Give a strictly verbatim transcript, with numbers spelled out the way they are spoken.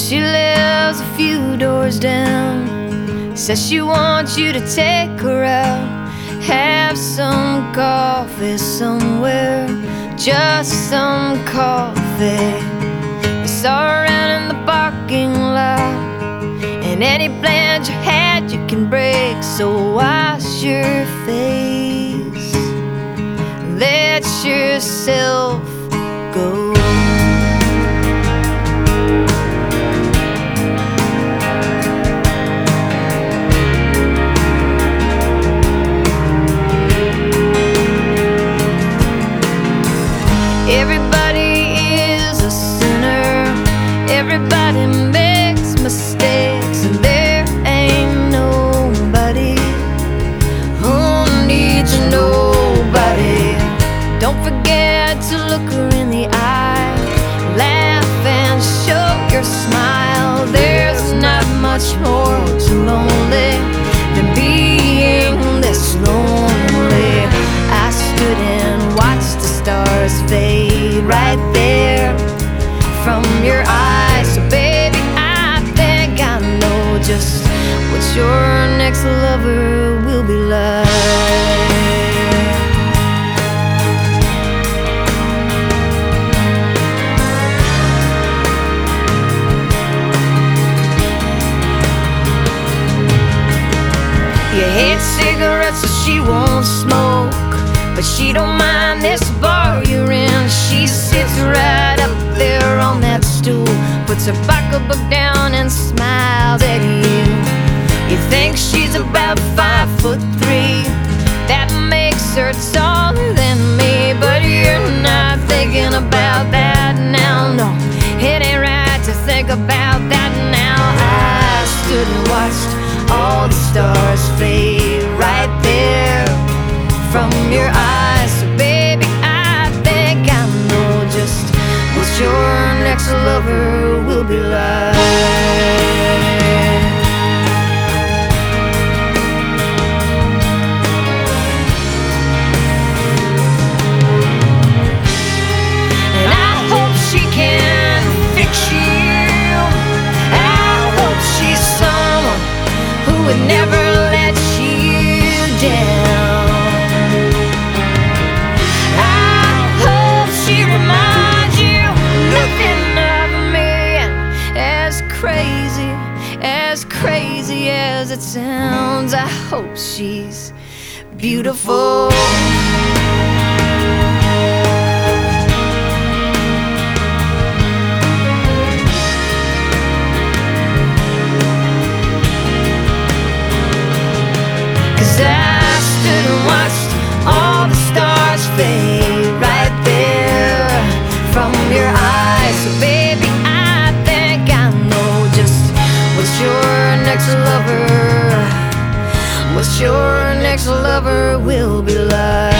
She lives a few doors down. Says she wants you to take her out, have some coffee somewhere, just some coffee. You saw her out in the parking lot, and any plans you had you can break. So wash your face, let yourself go. Everybody is a sinner, everybody makes mistakes, and there ain't nobody who needs nobody. Don't forget to look her in the eye, laugh and show your smile. There's not much more too lonely than being this lonely. I stood and watched the stars fade right there from your eyes. So baby, I think I know just what your next lover will be like. You hate cigarettes so she won't smoke, but she don't mind this bar you're in. She sits right up there on that stool, puts her pocketbook down and smiles at you. You think she's about five foot three, that makes her taller than me, but you're not thinking about that now. No, it ain't right to think about that now. I stood and watched all the stars fade right there from your eyes. So baby, I think I know just what your next lover will be like. And I hope she can fix you. I hope she's someone who would never let you down. Crazy, as crazy as it sounds, I hope she's beautiful. Cause I stood and watched all the stars fade right there from your eyes. So baby, your next lover, what your next lover will be like.